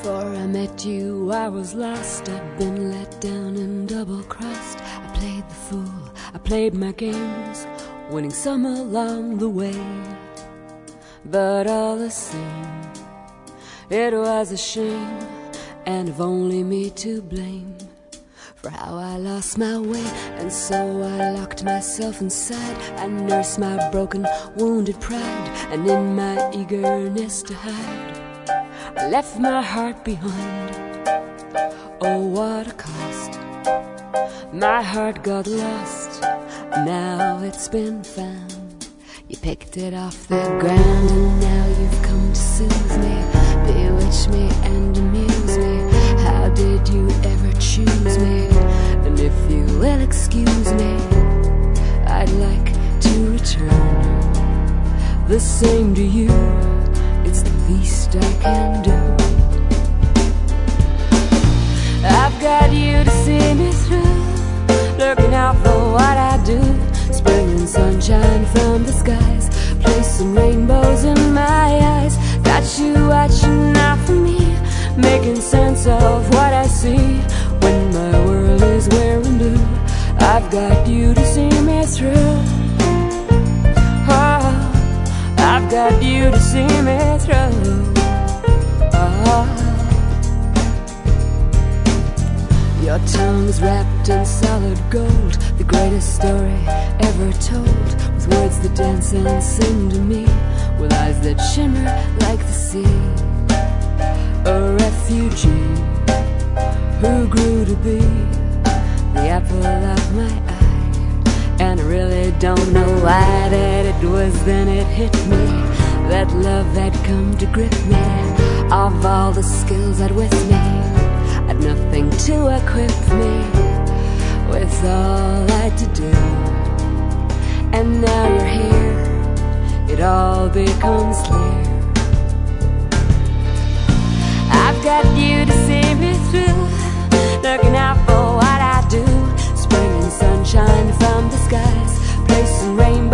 Before I met you, I was lost. I'd been let down and double-crossed. I played the fool, I played my games, winning some along the way. But all the same, it was a shame, and of only me to blame for how I lost my way. And so I locked myself inside. I nursed my broken, wounded pride, and in my eagerness to hide, I left my heart behind. Oh, what a cost. My heart got lost. Now it's been found. You picked it off the ground, and now you've come to soothe me, bewitch me and amuse me. How did you ever choose me? And if you will excuse me, I'd like to return the same to you. It's the least I can do. I've got you to see me through, looking out for what I do. Spring and sunshine from the skies, placing rainbows in my eyes. Got you watching out for me, making sense of what I see when my world is wearing blue. I've got you to see me through. Oh, I've got you to see me through. Oh. Your tongue's wrapped in solid gold, the greatest story ever told, with words that dance and sing to me, with eyes that shimmer like the sea. A refugee who grew to be the apple of my eye. And I really don't know why that it was then it hit me, that love had come to grip me. Of all the skills I'd with me, I'd nothing to equip me with all I'd to do. And now you're here, it all becomes clear. I've got you to see me through, looking out for what I do. Spring and sunshine from the skies, placing rainbows